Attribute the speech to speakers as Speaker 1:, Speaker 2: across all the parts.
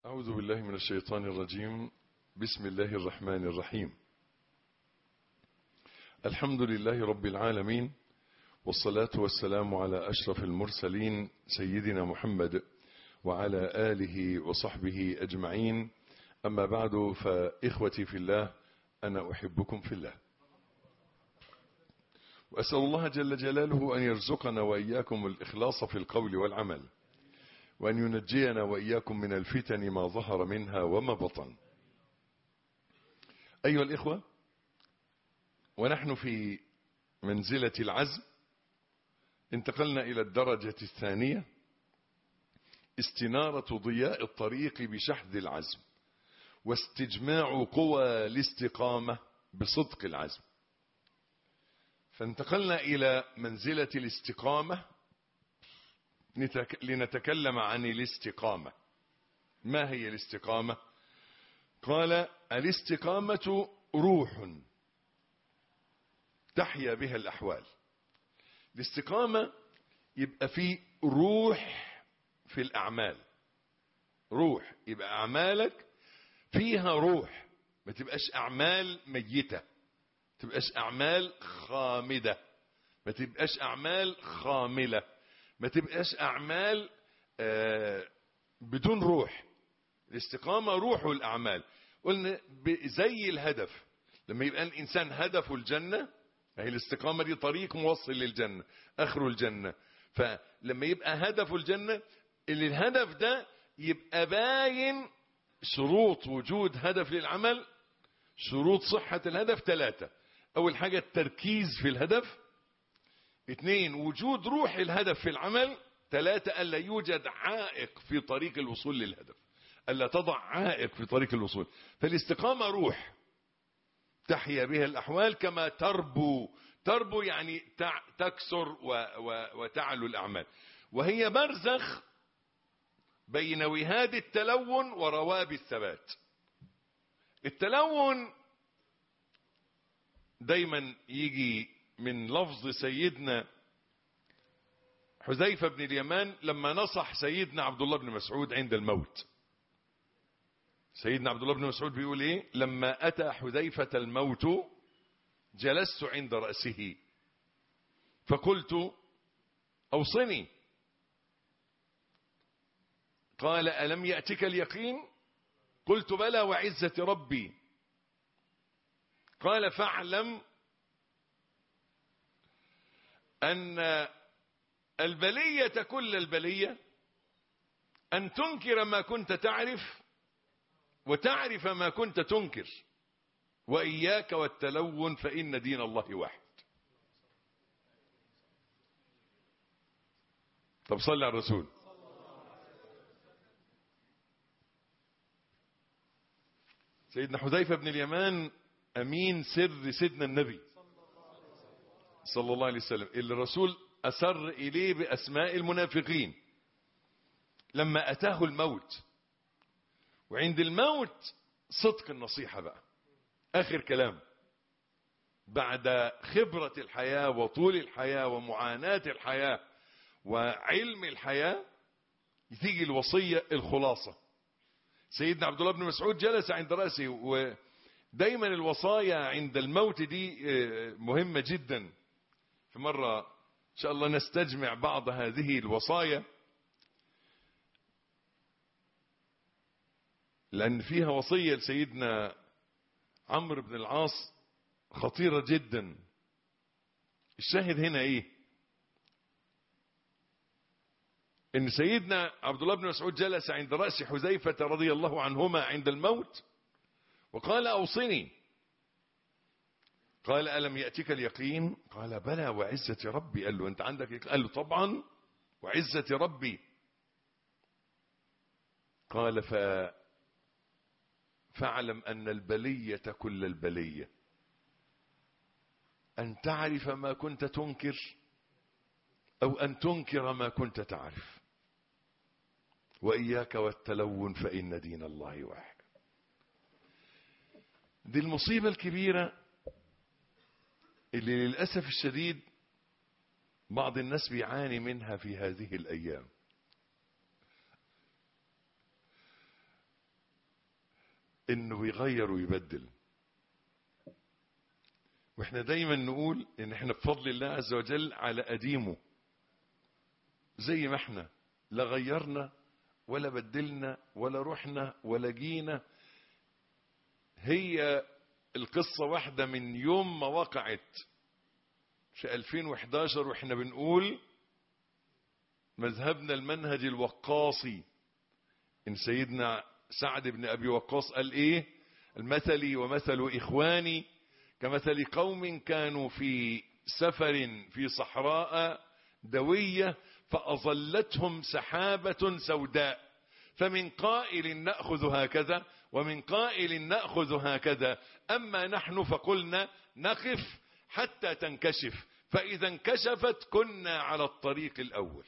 Speaker 1: أعوذ بالله من الشيطان الرجيم. بسم الله الرحمن الرحيم. الحمد لله رب العالمين، والصلاة والسلام على أشرف المرسلين سيدنا محمد وعلى آله وصحبه أجمعين. أما بعد، فإخوتي في الله، أنا أحبكم في الله، وأسأل الله جل جلاله أن يرزقنا وإياكم الإخلاص في القول والعمل، وأن ينجينا وإياكم من الفتن ما ظهر منها وما بطن. أيها الإخوة، ونحن في منزلة العزم انتقلنا إلى الدرجة الثانية، استنارة ضياء الطريق بشحذ العزم، واستجماع قوى الاستقامة بصدق العزم. فانتقلنا إلى منزلة الاستقامة لنتكلم عن الاستقامة. ما هي الاستقامة؟ قال: الاستقامة روح تحيا بها الأحوال. الاستقامة يبقى في روح في الأعمال، روح، يبقى أعمالك فيها روح، ما تبقاش أعمال ميتة، ما تبقاش أعمال خامدة، ما تبقاش أعمال خاملة، ما تبقاش أعمال بدون روح. الاستقامة روح الأعمال. قلنا زي الهدف، لما يبقى الإنسان هدفه الجنة، هي الاستقامة دي طريق موصل للجنة، آخره الجنة. فلما يبقى هدفه الجنة، اللي الهدف ده يبقى باين شروط وجود هدف للعمل. شروط صحة الهدف 3: أول حاجة التركيز في الهدف، 2 وجود روح الهدف في العمل، 3 ألا يوجد عائق في طريق الوصول للهدف، ألا تضع عائق في طريق الوصول. فالاستقامة روح تحيا بها الأحوال كما تربو يعني تكسر وتعلو الأعمال، وهي برزخ بين وهاد التلون ورواب الثبات. التلون دايما يجي من لفظ سيدنا حذيفة بن اليمان لما نصح سيدنا عبد الله بن مسعود عند الموت. سيدنا عبد الله بن مسعود بيقول ايه؟ لما أتى حذيفة الموت جلست عند رأسه فقلت: أوصني. قال: ألم يأتك اليقين؟ قلت: بلى وعزة ربي. قال: فاعلم أن البلية كل البلية أن تنكر ما كنت تعرف وتعرف ما كنت تنكر، وإياك والتلون فإن دين الله واحد. طب صلي على الرسول. سيدنا حذيفة بن اليمان أمين سر سيدنا النبي صلى الله عليه وسلم، اللي الرسول أسر إليه بأسماء المنافقين لما أتاه الموت. وعند الموت صدق النصيحة بقى، آخر كلام، بعد خبرة الحياة وطول الحياة ومعاناة الحياة وعلم الحياة، تيجي الوصية الخلاصة. سيدنا عبد الله بن مسعود جلس عند رأسه، ودايما الوصايا عند الموت دي مهمة جدا. في مرة إن شاء الله نستجمع بعض هذه الوصايا، لأن فيها وصية لسيدنا عمرو بن العاص خطيرة جدا. الشاهد هنا إيه؟ إن سيدنا عبد الله بن مسعود جلس عند رأس حذيفة رضي الله عنهما عند الموت وقال: أوصني. قال: ألم يأتك اليقين؟ قال: بلى وعزة ربي. قال له: أنت عندك يقين؟ قال له: طبعا وعزة ربي. قال: فاعلم أن البلية كل البلية أن تعرف ما كنت تنكر أو أن تنكر ما كنت تعرف، وإياك والتلون فإن دين الله واحد. دي المصيبة الكبيرة اللي للأسف الشديد بعض الناس بيعاني منها في هذه الأيام. انه يغير ويبدل. واحنا دايما نقول ان احنا بفضل الله عز وجل على قديمه، زي ما احنا لا غيرنا ولا بدلنا ولا رحنا ولا جينا. هي القصة واحدة من يوم ما وقعت في 2011 واحنا بنقول مذهبنا المنهج الوقاصي، ان سيدنا سعد بن ابي وقاص قال ايه؟ المثلي ومثل اخواني كمثل قوم كانوا في سفر في صحراء دوية فأظلتهم سحابة سوداء، فمن قائل نأخذ هكذا ومن قائل نأخذ هكذا، أما نحن فقلنا نقف حتى تنكشف، فإذا انكشفت كنا على الطريق الأول.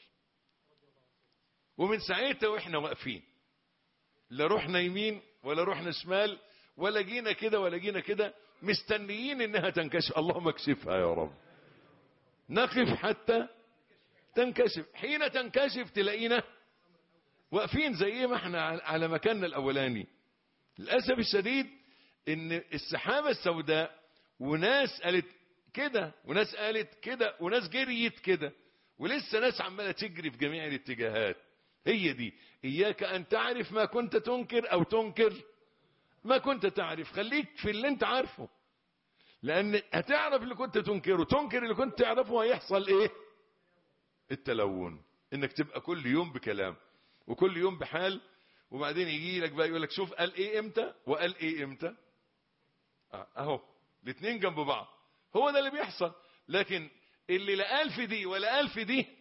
Speaker 1: ومن ساعتها وإحنا واقفين، لا رحنا يمين ولا رحنا شمال ولا جينا كده ولا جينا كده، مستنيين انها تنكشف. اللهم اكشفها يا رب. نقف حتى تنكشف، حين تنكشف تلاقينا واقفين زي ما احنا على مكاننا الاولاني. للاسف الشديد ان السحابة السوداء وناس قالت كده وناس قالت كده وناس جريت كده، ولسه ناس عمالة تجري في جميع الاتجاهات. هي دي اياك ان تعرف ما كنت تنكر او تنكر ما كنت تعرف. خليك في اللي انت عارفه، لان هتعرف اللي كنت تنكره، تنكر اللي كنت تعرفه، هيحصل ايه؟ التلون. انك تبقى كل يوم بكلام وكل يوم بحال، وبعدين يجي لك بقى يقول لك شوف قال ايه امتى وقال ايه امتى. اهو الاثنين جنب بعض، هو ده اللي بيحصل. لكن اللي لا قال في دي ولا قال في دي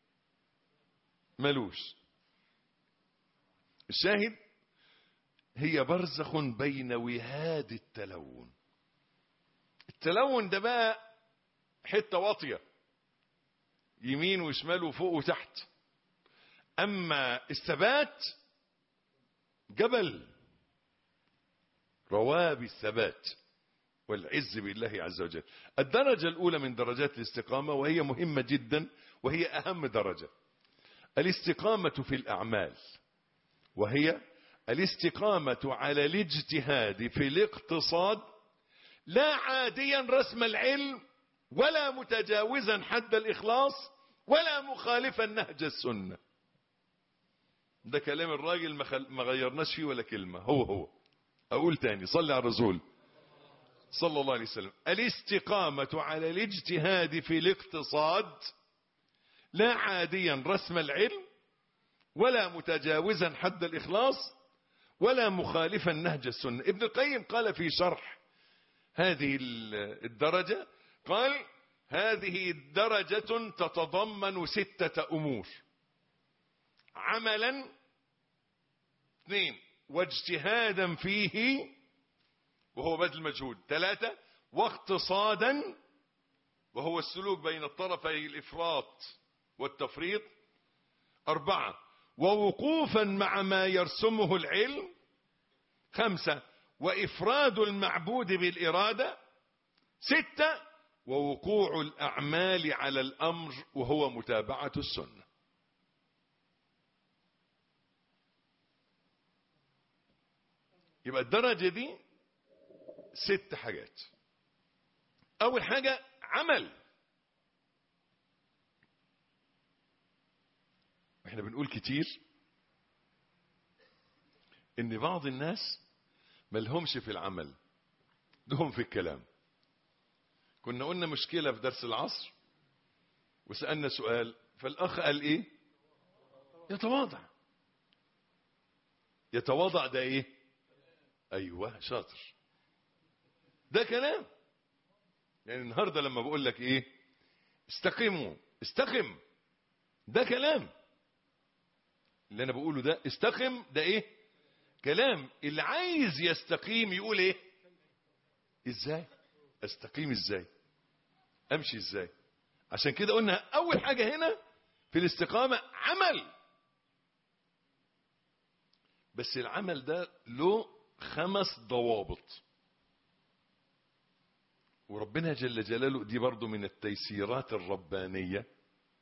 Speaker 1: ملوش. الشاهد هي برزخ بين وهاد التلون. التلون ده بقى حتة واطية يمين وشمال وفوق وتحت، اما الثبات جبل روابي الثبات والعز بالله عز وجل. الدرجة الاولى من درجات الاستقامة، وهي مهمة جدا وهي اهم درجة، الاستقامة في الاعمال، وهي الاستقامة على الاجتهاد في الاقتصاد، لا عاديا رسم العلم ولا متجاوزا حد الإخلاص ولا مخالفا نهج السنة. ده كلام الراجل ما غيرناش فيه ولا كلمة، هو أقول تاني، صلي على الرسول صلى الله عليه وسلم. الاستقامة على الاجتهاد في الاقتصاد، لا عاديا رسم العلم ولا متجاوزا حد الإخلاص ولا مخالفا نهج السنة. ابن القيم قال في شرح هذه الدرجة، قال هذه الدرجة تتضمن 6 أمور: عملا 2، واجتهادا فيه وهو بذل مجهود 3، واقتصادا وهو السلوك بين الطرفي الإفراط والتفريط 4، ووقوفا مع ما يرسمه العلم 5، وإفراد المعبود بالإرادة 6، ووقوع الأعمال على الأمر وهو متابعة السنة. يبقى الدرجة دي 6 حاجات. أول حاجة عمل. احنا بنقول كتير ان بعض الناس ملهمش في العمل، لهم في الكلام. كنا قلنا مشكلة في درس العصر وسألنا سؤال، فالأخ قال ايه؟ يتواضع. يتواضع ده ايه؟ ايوه شاطر، ده كلام. يعني النهاردة لما بقول لك ايه؟ استقيموا، استقم، ده كلام. اللي انا بقوله ده استقم، ده ايه؟ كلام. اللي عايز يستقيم يقول ايه؟ ازاي استقيم؟ ازاي امشي؟ ازاي؟ عشان كده قلنا اول حاجة هنا في الاستقامة عمل. بس العمل ده له 5 ضوابط، وربنا جل جلاله دي برضو من التيسيرات الربانية،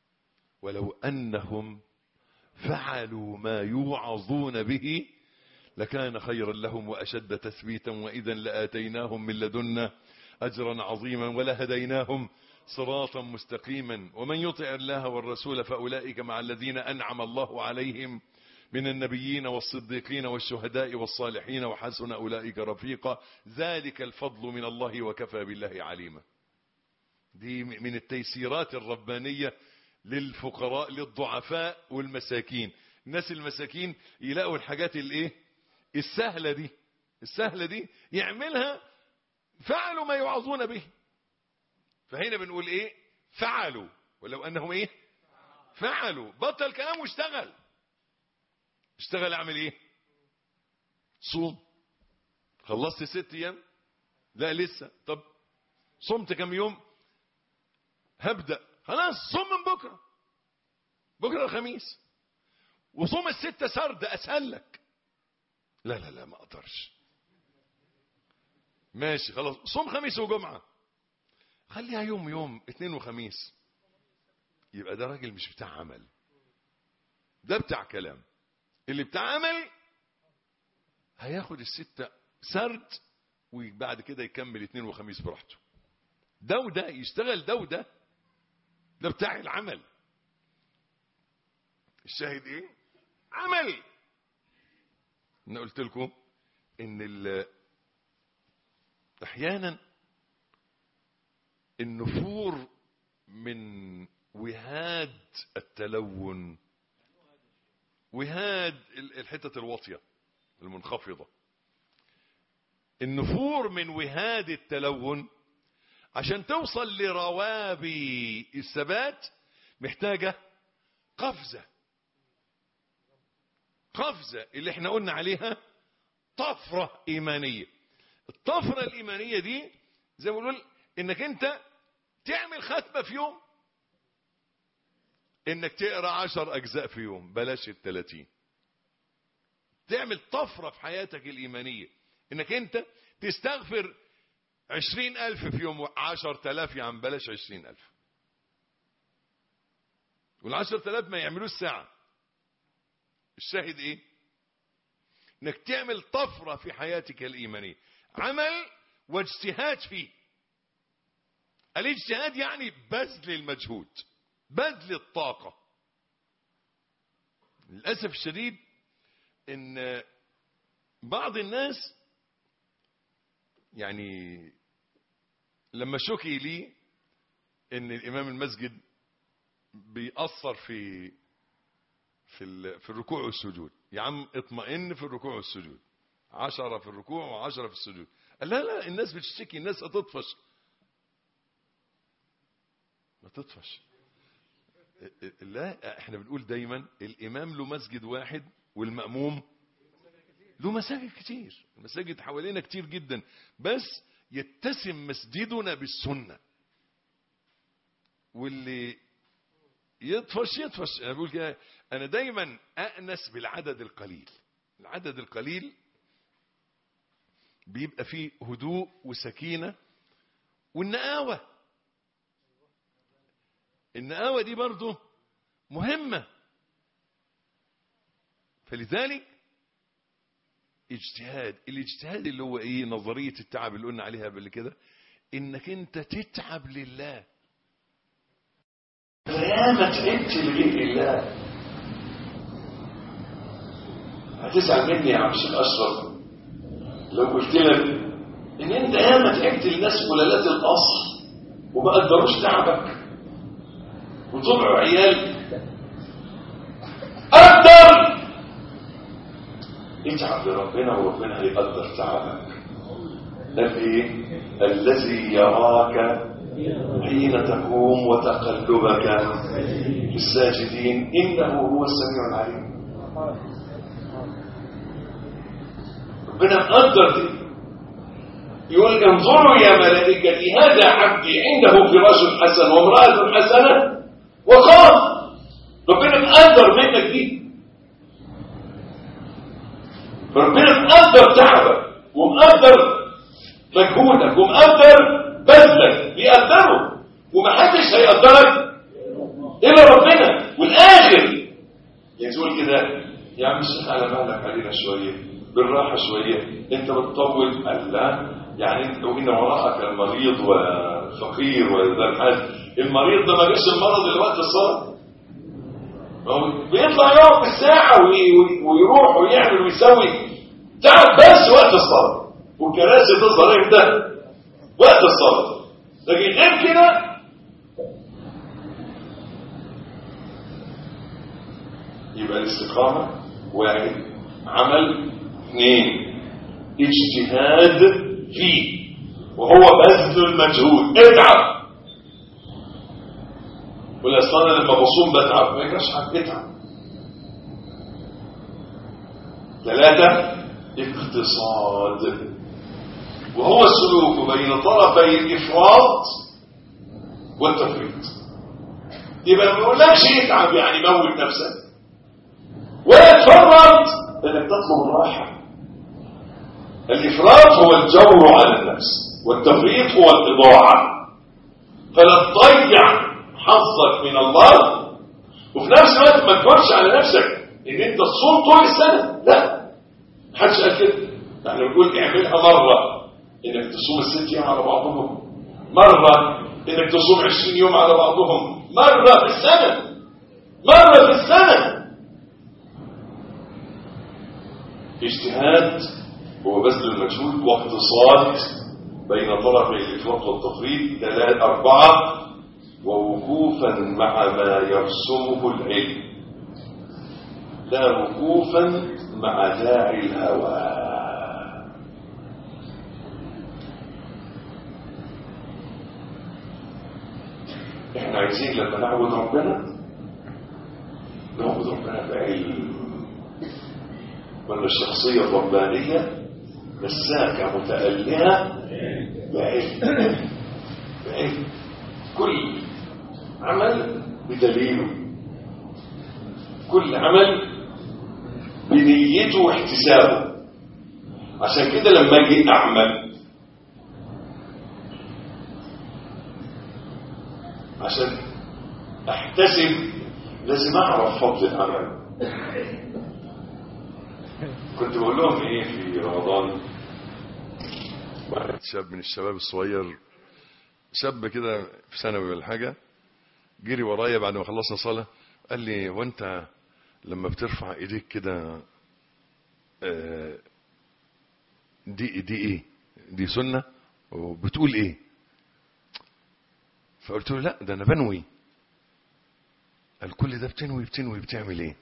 Speaker 1: ولو أنهم فعلوا ما يوعظون به لكان خيرا لهم وأشد تثبيتا وإذا لآتيناهم من لدنا أجرا عظيما ولهديناهم صراطا مستقيما. ومن يطع الله والرسول فأولئك مع الذين أنعم الله عليهم من النبيين والصديقين والشهداء والصالحين وحسن أولئك رفيقا ذلك الفضل من الله وكفى بالله عليما. دي من التيسيرات الربانية للفقراء للضعفاء والمساكين. الناس المساكين يلاقوا الحاجات السهلة دي يعملها، فعلوا ما يوعظون به. فهنا بنقول ايه؟ فعلوا، ولو انهم ايه؟ فعلوا. بطل كلام واشتغل. اشتغل. اعمل ايه؟ صوم. خلصت 6 ايام؟ لا لسه. طب صمت كم يوم؟ هبدأ. خلاص صوم من بكرة الخميس، وصوم 6 سرد اسهل لك. لا ما اقدرش. ماشي خلاص صوم خميس وجمعة، خليها يوم 2 وخميس. يبقى ده راجل مش بتاع عمل، ده بتاع كلام. اللي بتاع عمل هياخد 6 سرد وبعد كده يكمل 2 وخميس براحته. ده وده يشتغل، ده بتاع العمل. الشاهد ايه؟ عمل. انا قلت لكم ان احيانا النفور من وهاد التلون، وهاد الحتة الواطية المنخفضة، النفور من وهاد التلون عشان توصل لروابي الثبات محتاجة قفزة اللي احنا قلنا عليها طفرة إيمانية. الطفرة الإيمانية دي زي ما بنقول انك انت تعمل ختمة في يوم، انك تقرأ 10 أجزاء في يوم، بلاش 30. تعمل طفرة في حياتك الإيمانية، انك انت تستغفر 20,000 في يوم. 10,000 يا عم، بلاش 20,000. وال10,000 ما يعملوش ساعة. الشاهد ايه؟ انك تعمل طفرة في حياتك الإيمانية، عمل واجتهاد فيه. الاجتهاد يعني بذل المجهود، بذل الطاقة. للأسف الشديد ان بعض الناس يعني لما شكي لي ان الامام المسجد بيأثر في الركوع والسجود، يا عم اطمئن في الركوع والسجود، 10 في الركوع و10 في السجود. قال لا الناس بتشتكي، الناس هتطفش. ما تطفش. لا، احنا بنقول دايما الامام له مسجد واحد والمأموم له مساجد كتير. المساجد حوالينا كتير جدا، بس يتسم مسجدنا بالسنة. واللي يطفش. انا بقول كده، انا دايما أأنس بالعدد القليل. العدد القليل بيبقى فيه هدوء وسكينة والنقاوة. النقاوة دي برضو مهمة. فلذلك الاجتهاد اللي هو ايه؟ نظرية التعب اللي قلنا عليها قبل كده، انك انت تتعب لله.
Speaker 2: ياما تعبت لغير الله. هتزعل مني يا عم الشيخ اشرف لو قلت لك ان انت ياما تعبت للناس ولالات الاصل وما قدروش تعبك وطلعوا عيال. قدر اتعب لربنا وربنا هيقدر تعبك. قال ايه؟ الذي يراك حين تقوم وتقلبك في الساجدين إنه هو السميع العليم. ربنا مقدر دي. يقول انظروا يا ملائكتي هذا عبدي عنده فراش حسن وامرأة حسنة وقام. ربنا مقدر منك دي. ربنا مقدر تعبك ومقدر مجهودك ومقدر بذلك، بيقدره. ومحدش هيقدرك الا ربنا. والاخر يقول كده يا عم الشيخ على بالك علينا شويه، بالراحة شوية، انت بتطول. قال لا، يعني انت وإن وراءك المريض والفقير وذا الحاج. المريض ده ما جاش المرض اللي وقت الصلاة، بيطلع يقعد بالساعة ويروح ويعمل ويسوي تعب بس وقت الصلاة، والكراسي تظهر امتى؟ وقت الصلاة. لكن غير كده يبقى الاستقامة واحد، عمل اثنين، اجتهاد فيه وهو بذل المجهود. اتعب. ولا اصلا لما بصوم بتعب، ما يجراش حاجة، اتعب. ثلاثة، اقتصاد وهو السلوك بين طرفي الإفراط والتفريط. يبقى ما بقولكش اتعب يعني موت نفسك، ولا تفرط انك تطلب الراحة. الإفراط هو الجور على النفس، والتفريط هو الإضاعة. فلا تضيع حظك من الله، وفي نفس الوقت ما تجرش على نفسك ان انت تصوم طول السنة. لا، محدش قال كده. احنا بنقول اعملها مرة، انك تصوم ال6 ايام على بعضهم، مرة انك تصوم 20 يوم على بعضهم، مرة في السنة، مرة في السنة. اجتهاد هو بذل المجهود، واقتصاد بين طرفي الإفراط والتفريط. 4، ووقوفا مع ما يرسمه العلم، لا وقوفا مع داعي الهوى. احنا عايزين لما نعبد ربنا نعبد ربنا بعلم، وان الشخصية الربانية مساكة متألهة بعلم. بعلم. كل عمل بدليله، كل عمل بنيته واحتسابه. عشان كده لما اجي اعمل عشان احتسب لازم اعرف فضل العمل. كنت بقول لهم ايه في رمضان، واحد
Speaker 1: شاب من الشباب الصغير، شاب كده في ثانوي ولا حاجه، جري ورايا بعد ما خلصنا صلاه، قال لي وانت لما بترفع ايديك كده دي ايه؟ دي سنه؟ وبتقول ايه؟ فقلت له لا، ده انا بنوي. قال كل ده بتنوي بتعمل ايه؟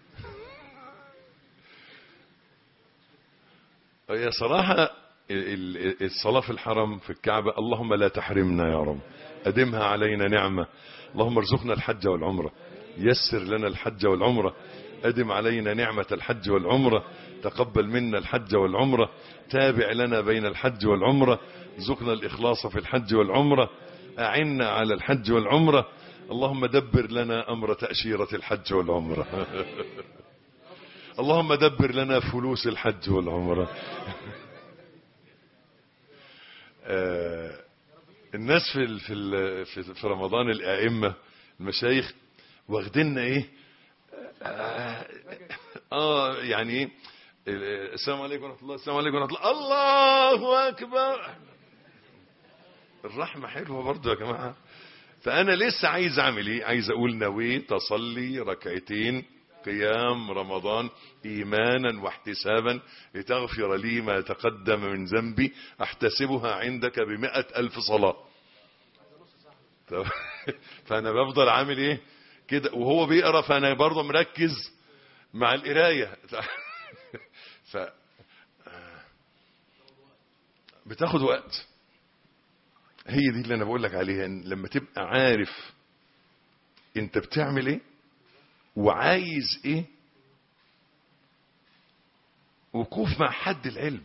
Speaker 1: هي صراحه الصلاه في الحرم في الكعبه، اللهم لا تحرمنا يا رب، ادمها علينا نعمه. اللهم ارزقنا الحج والعمره، يسر لنا الحج والعمره، ادم علينا نعمه الحج والعمره، تقبل منا الحج والعمره، تابع لنا بين الحج والعمره، ارزقنا الاخلاص في الحج والعمره، أعنا على الحج والعمرة. اللهم دبر لنا أمر تأشيرة الحج والعمرة. اللهم دبر لنا فلوس الحج والعمرة. الناس في رمضان الأئمة المشايخ واخديننا ايه يعني ايه السلام عليكم ورحمة الله، السلام عليكم ورحمة الله، الله أكبر. الرحمة حلوة برضو يا جماعة. فأنا لسه عايز أعمل إيه؟ عايز أقول نويت أصلي ركعتين قيام رمضان إيمانا واحتسابا لتغفر لي ما تقدم من ذنبي، أحتسبها عندك ب100,000 صلاة. فأنا بفضل عامل إيه كده وهو بيقرأ، فأنا برضو مركز مع القراية. بتاخد وقت. هي دي اللي انا بقول لك عليها، إن لما تبقى عارف انت بتعمل ايه وعايز ايه، وقوف مع حد العلم.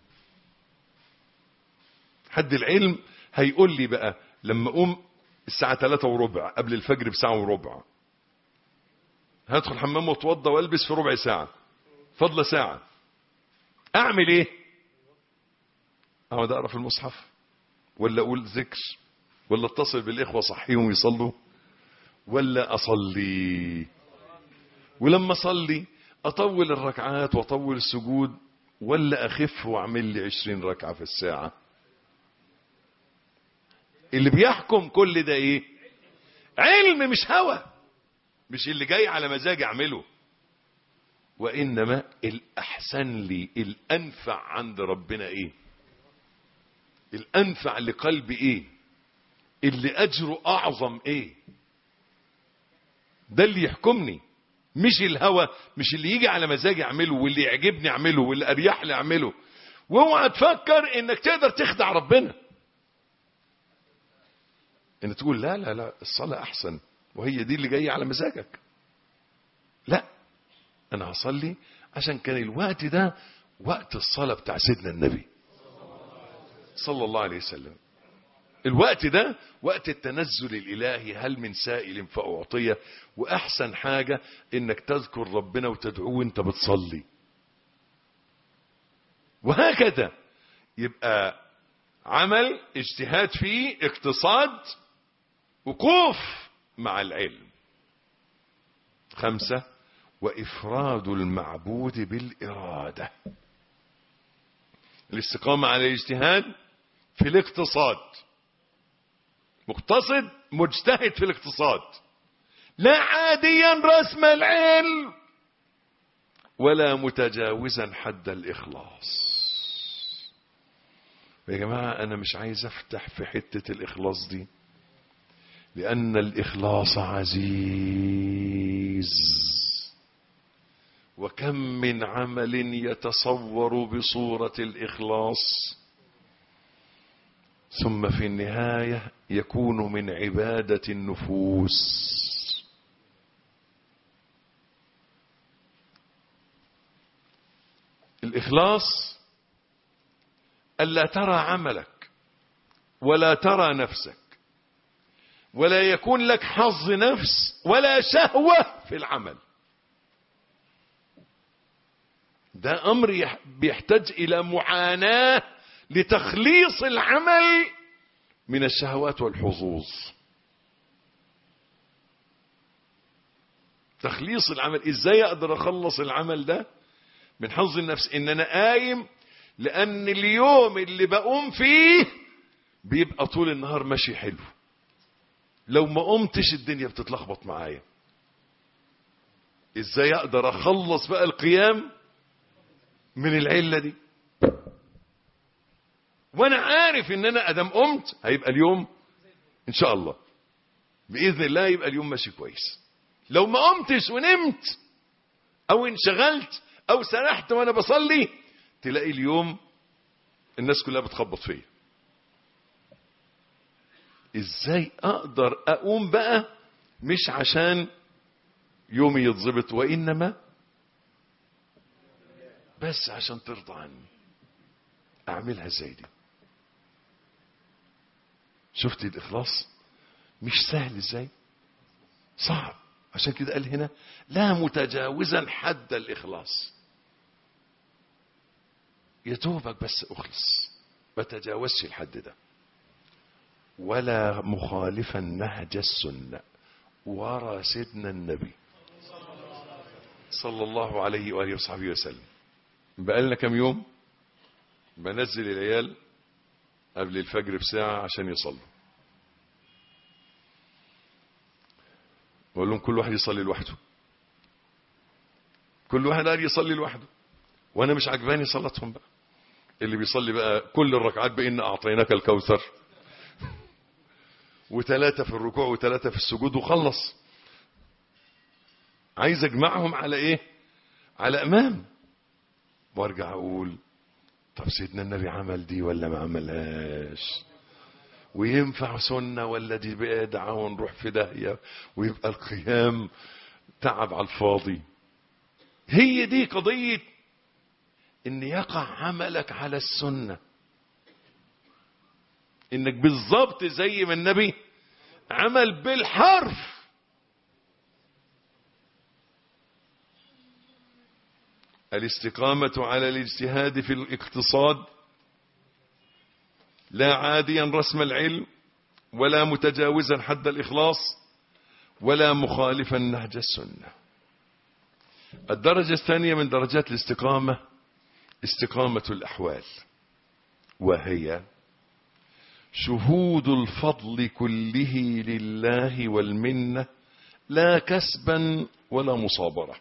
Speaker 1: حد العلم هيقول لي بقى لما اقوم الساعة 3:15 قبل الفجر ب1:15 هدخل حمام واتوضى والبس في ربع ساعة، فضل ساعة، اعمل ايه؟ اقعد اقرا في المصحف، ولا اقول ذكر، ولا اتصل بالاخوه صحيهم يصلوا، ولا اصلي؟ ولما اصلي اطول الركعات واطول السجود ولا اخف واعمل لي 20 ركعة في الساعة؟ اللي بيحكم كل ده ايه؟ علم، مش هوى، مش اللي جاي على مزاج اعمله. وانما الاحسن لي، الانفع عند ربنا ايه، الانفع لقلبي ايه، اللي اجره اعظم ايه، ده اللي يحكمني، مش الهوى، مش اللي يجي على مزاجي اعمله واللي يعجبني اعمله واللي اريح لي اعمله. واوعى تفكر انك تقدر تخدع ربنا، ان تقول لا لا لا الصلاة احسن وهي دي اللي جاية على مزاجك. لا، انا هصلي عشان كان الوقت ده وقت الصلاة بتاع سيدنا النبي صلى الله عليه وسلم. الوقت ده وقت التنزل الالهي، هل من سائل فاعطيه. واحسن حاجة انك تذكر ربنا وتدعوه وانت بتصلي. وهكذا يبقى عمل، اجتهاد فيه، اقتصاد، وقوف مع العلم. 5، وإفراد المعبود بالإرادة. الاستقامة على الاجتهاد في الاقتصاد، مقتصد مجتهد في الاقتصاد، لا عاديا رسم العلم ولا متجاوزا حد الإخلاص. يا جماعة أنا مش عايز أفتح في حتة الإخلاص دي، لأن الإخلاص عزيز، وكم من عمل يتصور بصورة الإخلاص ثم في النهاية يكون من عبادة النفوس. الإخلاص ألا ترى عملك ولا ترى نفسك، ولا يكون لك حظ نفس ولا شهوة في العمل. ده أمر بيحتاج إلى معاناة لتخليص العمل من الشهوات والحظوظ. تخليص العمل، إزاي أقدر أخلص العمل ده من حظ النفس؟ إن أنا قايم، لأن اليوم اللي بقوم فيه بيبقى طول النهار ماشي حلو، لو ما قمتش الدنيا بتتلخبط معايا. ازاي اقدر اخلص بقى القيام من العلة دي وانا عارف ان انا ادم قمت هيبقى اليوم ان شاء الله باذن الله يبقى اليوم ماشي كويس. لو ما قمتش ونمت او انشغلت او سرحت وانا بصلي، تلاقي اليوم الناس كلها بتخبط فيا. ازاي اقدر اقوم بقى مش عشان يومي يتظبط، وانما بس عشان ترضى عني؟ اعملها ازاي دي؟ شفتي الاخلاص مش سهل ازاي؟ صعب. عشان كده قال هنا لا متجاوزا حد الاخلاص. يا دوبك بس اخلص، ما تجاوزش الحد ده، ولا مخالفا نهج السنة ورا سيدنا النبي صلى الله عليه وآله وصحبه وسلم. بقالنا كم يوم بنزل العيال قبل الفجر بساعة عشان يصلوا، بقول لهم كل واحد يصلي لوحده، كل واحد قال يصلي لوحده، وانا مش عجباني صلاتهم بقى. اللي بيصلي بقى كل الركعات بإن أعطيناك الكوثر، وثلاثة في الركوع وثلاثة في السجود وخلص. عايز اجمعهم على ايه؟ على امام. وارجع اقول طب سيدنا النبي عمل دي ولا ما عملهاش؟ وينفع سنة ولا دي بدعة ونروح في داهية ويبقى القيام تعب على الفاضي. هي دي قضية ان يقع عملك على السنة، انك بالضبط زي ما النبي عمل بالحرف. الاستقامة على الاجتهاد في الاقتصاد، لا عاديا رسم العلم ولا متجاوزا حد الإخلاص ولا مخالفا نهج السنة. الدرجة الثانية من درجات الاستقامة استقامة الأحوال، وهي شهود الفضل كله لله والمنة لا كسبا ولا مصابرة،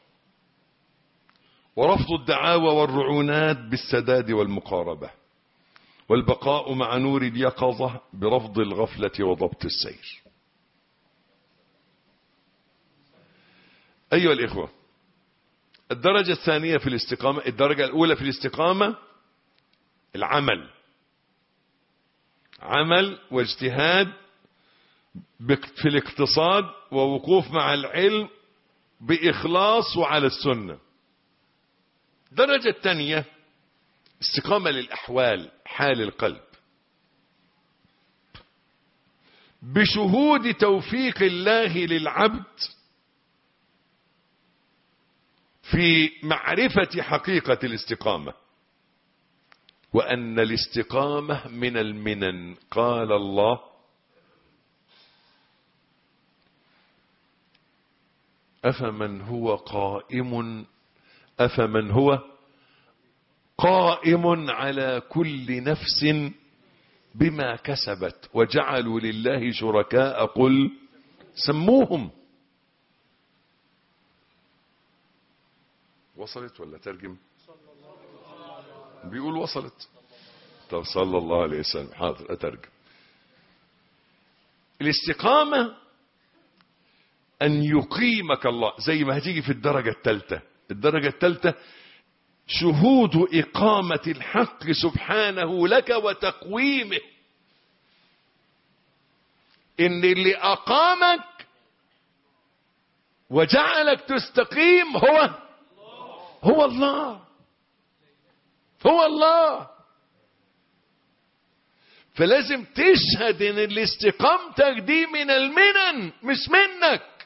Speaker 1: ورفض الدعاوى والرعونات بالسداد والمقاربة، والبقاء مع نور اليقظة برفض الغفلة وضبط السير. أيها الإخوة، الدرجة الثانية في الاستقامة، الدرجة الأولى في الاستقامة العمل، عمل واجتهاد في الاقتصاد ووقوف مع العلم بإخلاص وعلى السنة. الدرجة الثانية استقامة للأحوال، حال القلب، بشهود توفيق الله للعبد في معرفة حقيقة الاستقامة، وأن الاستقامة من المنن. قال الله: أفمن هو قائم على كل نفس بما كسبت وجعلوا لله شركاء قل سموهم. وصلت ولا ترجم؟ بيقول وصلت. طب صلى الله عليه وسلم. حاضر أترجم. الاستقامة أن يقيمك الله، زي ما هتيجي في الدرجة الثالثة. الدرجة الثالثة شهود إقامة الحق سبحانه لك وتقويمه، إن اللي أقامك وجعلك تستقيم هو الله. هو الله. فلازم تشهد ان اللي استقامتك دي من المنن مش منك.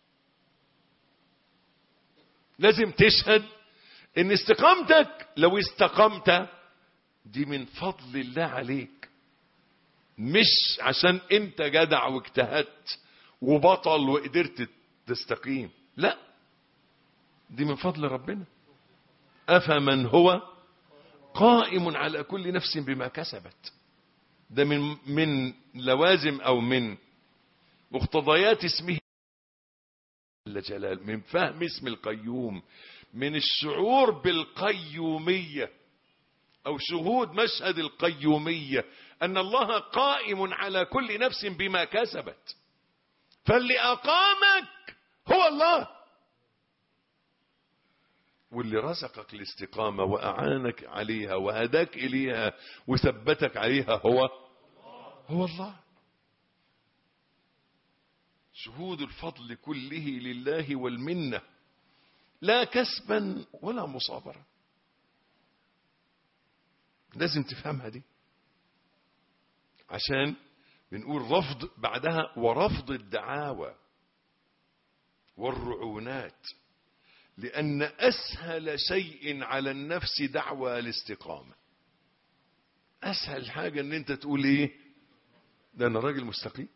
Speaker 1: لازم تشهد ان استقامتك لو استقمت دي من فضل الله عليك، مش عشان انت جدع واجتهدت وبطل وقدرت تستقيم، لا، دي من فضل ربنا. أفمن هو قائم على كل نفس بما كسبت، ده من لوازم أو من مقتضيات اسمه جل جلاله، من فهم اسم القيوم، من الشعور بالقيومية أو شهود مشهد القيومية، أن الله قائم على كل نفس بما كسبت. فاللي أقامك هو الله، واللي رزقك الاستقامة وأعانك عليها وهداك إليها وثبتك عليها هو الله. شهود الفضل كله لله والمنة لا كسبا ولا مصابرة. لازم تفهمها دي، عشان بنقول رفض بعدها، ورفض الدعاوى والرعونات، لأن أسهل شيء على النفس دعوى الاستقامة. أسهل حاجة أن أنت تقول إيه؟ ده أنا راجل مستقيم.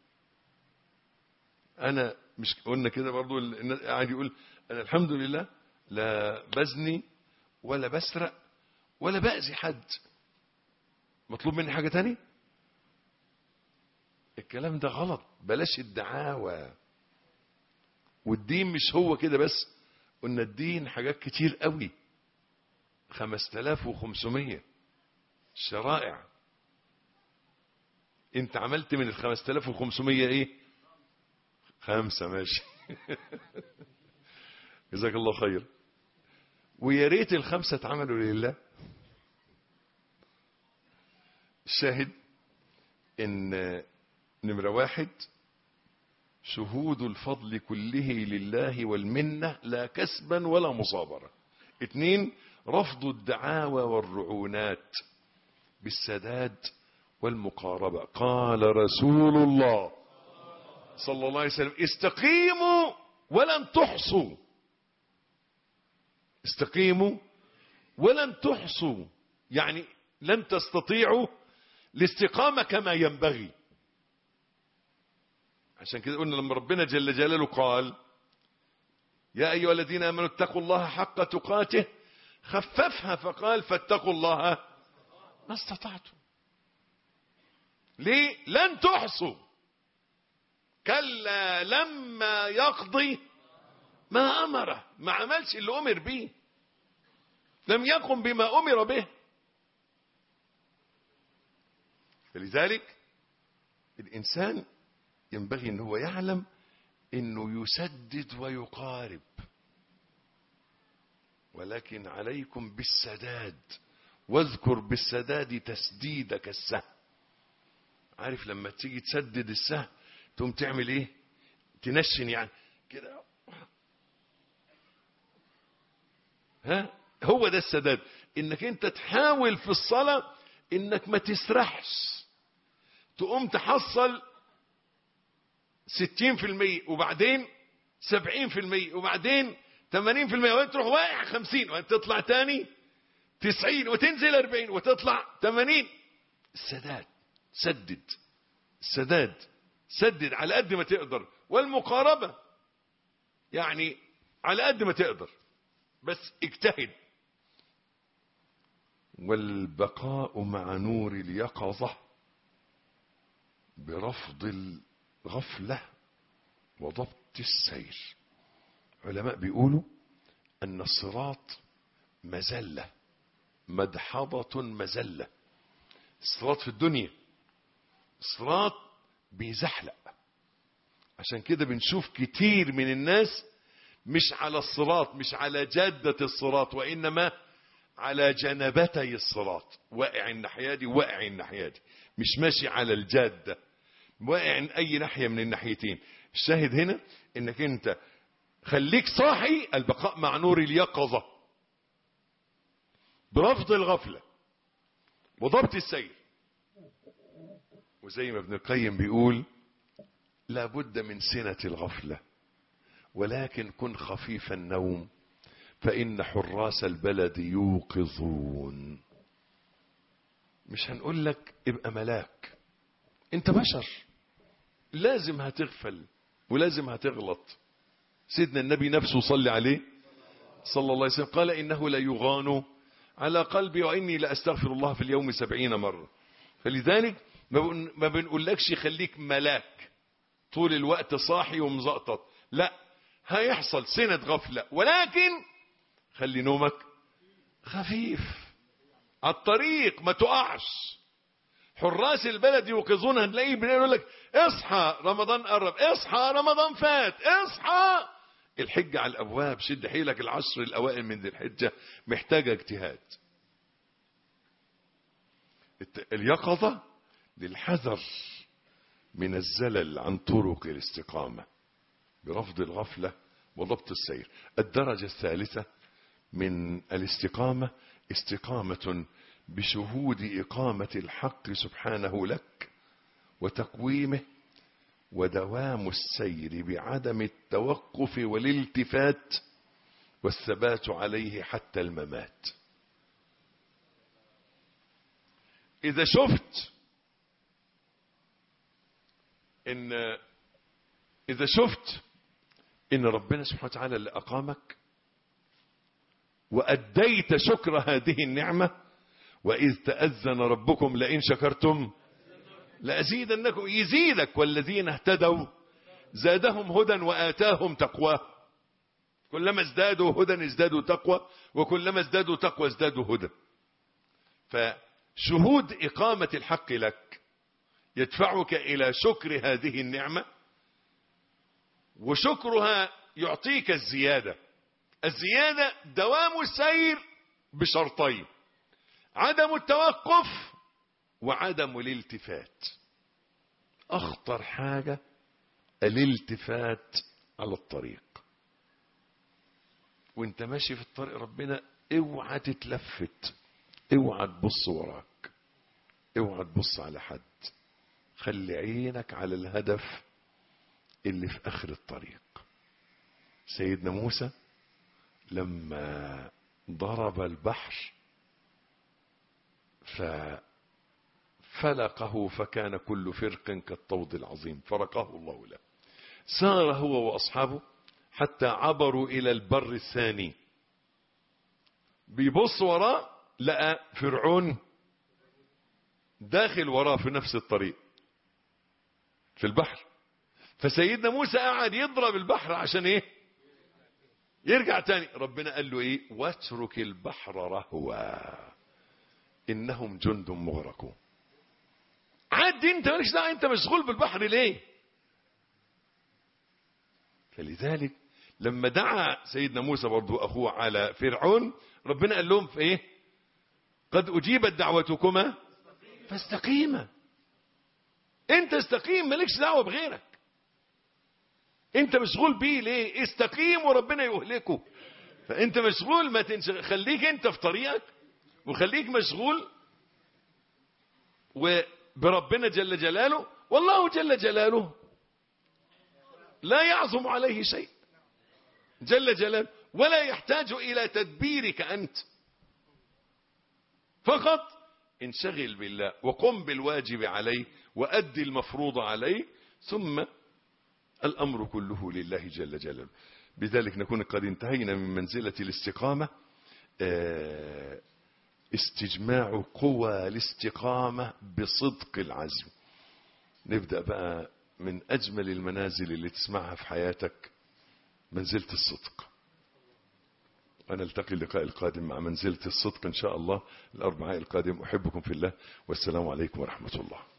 Speaker 1: أنا مش قلنا كده برضو، قاعد يقول أنا الحمد لله لا بزني ولا بسرق ولا بأذي حد، مطلوب مني حاجة تاني؟ الكلام ده غلط. بلاش الدعاوى. والدين مش هو كده بس، قلنا الدين حاجات كتير قوي، 5500 شرائع. انت عملت من 5500 ايه؟ 5. ماشي. جزاك الله خير. ويا ريت 5 اتعملوا لله. الشاهد ان نمرة 1 شهود الفضل كله لله والمنة لا كسبا ولا مصابرة. 2 رفض الدعاوى والرعونات بالسداد والمقاربة. قال رسول الله صلى الله عليه وسلم: استقيموا ولن تحصوا. استقيموا ولن تحصوا، يعني لن تستطيعوا الاستقامة كما ينبغي. عشان كده قلنا لما ربنا جل جلاله قال: يا أيها الذين آمنوا اتقوا الله حق تقاته خففها فقال فاتقوا الله ما استطعتم. ليه؟ لن تحصوا. كلا لما يقضي ما أمره، ما عملش اللي أمر به، لم يقم بما أمر به. فلذلك الإنسان ينبغي أنه هو يعلم أنه يسدد ويقارب، ولكن عليكم بالسداد، واذكر بالسداد تسديدك السهم. عارف لما تيجي تسدد السهم تقوم تعمل ايه؟ تنشن يعني كده. ها، هو ده السداد، انك انت تحاول في الصلاة انك ما تسرحش، تقوم تحصل 60% وبعدين 70% وبعدين 80%، وانت تروح واقع 50 وانت تطلع تاني 90 وتنزل 40 وتطلع 80. السداد، سدد، السداد سدد على قد ما تقدر، والمقاربة يعني على قد ما تقدر، بس اجتهد. والبقاء مع نور اليقظة برفض الغفلة وضبط السير. علماء بيقولوا أن الصراط مزلة، مدحضة مزلة. الصراط في الدنيا الصراط بيزحلق، عشان كده بنشوف كتير من الناس مش على الصراط، مش على جادة الصراط، وإنما على جنبتي الصراط، واقع الناحية دي واقع الناحية دي، مش ماشي على الجادة، واقع أي ناحية من الناحيتين. الشاهد هنا انك انت خليك صاحي، البقاء مع نور اليقظة برفض الغفلة وضبط السير. وزي ما ابن القيم بيقول لا بد من سنة الغفلة، ولكن كن خفيف النوم فإن حراس البلد يوقظون. مش هنقول لك ابقى ملاك، انت بشر، لازم هتغفل ولازم هتغلط. سيدنا النبي نفسه صلى عليه صلى الله عليه وسلم قال إنه لا يغان على قلبي وإني لأستغفر الله في اليوم 70 مرة. فلذلك ما بنقولكش خليك ملاك طول الوقت صاحي ومزقطط، لا، هيحصل سنة غفلة، ولكن خلي نومك خفيف على الطريق، ما تقعش. حراس البلد يوقظون، هنلاقيه بيقول لك اصحى رمضان قرب، اصحى رمضان فات، اصحى الحجة على الابواب، شد حيلك، العشر الاوائل من ذي الحجة محتاجة اجتهاد. اليقظة للحذر من الزلل عن طرق الاستقامة برفض الغفلة وضبط السير. الدرجة الثالثة من الاستقامة استقامة بشهود إقامة الحق سبحانه لك وتقويمه، ودوام السير بعدم التوقف والالتفات، والثبات عليه حتى الممات. إذا شفت إن ربنا سبحانه وتعالى اللي أقامك، وأديت شكر هذه النعمة، وإذ تأذن ربكم لئن شكرتم لأزيدنكم، يزيدك. والذين اهتدوا زادهم هدى وآتاهم تقواه. كلما ازدادوا هدى ازدادوا تقوى، وكلما ازدادوا تقوى ازدادوا هدى. فشهود إقامة الحق لك يدفعك إلى شكر هذه النعمة، وشكرها يعطيك الزيادة. الزيادة دوام السير بشرطين: عدم التوقف وعدم الالتفات. أخطر حاجة الالتفات على الطريق. وانت ماشي في الطريق ربنا اوعى تتلفت، اوعى تبص وراك، اوعى تبص على حد، خلي عينك على الهدف اللي في آخر الطريق. سيدنا موسى لما ضرب البحر ففلقه فكان كل فرق كالطود العظيم فرقه الله له. سار هو وأصحابه حتى عبروا إلى البر الثاني، بيبص وراه لقى فرعون داخل وراه في نفس الطريق في البحر. فسيدنا موسى قعد يضرب البحر عشان ايه؟ يرجع تاني. ربنا قال له ايه؟ واترك البحر رهوا انهم جند مغرقون. عادي، انت مالكش دعوه، انت مشغول بالبحر ليه؟ فلذلك لما دعا سيدنا موسى برضو اخوه على فرعون، ربنا قال لهم في ايه؟ قد اجيبت دعوتكما فاستقيما. انت استقيم، مالكش دعوه بغيرك. انت مشغول بيه ليه؟ استقيم وربنا يهلكه. فانت مشغول، ما تنشغل، خليك انت في طريقك وخليك مشغول وبربنا جل جلاله. والله جل جلاله لا يعظم عليه شيء جل جلاله، ولا يحتاج الى تدبيرك انت. فقط انشغل بالله وقم بالواجب عليه وأدي المفروض عليه، ثم الأمر كله لله جل جلاله. بذلك نكون قد انتهينا من منزلة الاستقامة. استجماع قوى الاستقامة بصدق العزم. نبدأ بقى من أجمل المنازل اللي تسمعها في حياتك، منزلة الصدق. ونلتقي اللقاء القادم مع منزلة الصدق إن شاء الله الأربعاء القادم. أحبكم في الله، والسلام عليكم ورحمة الله.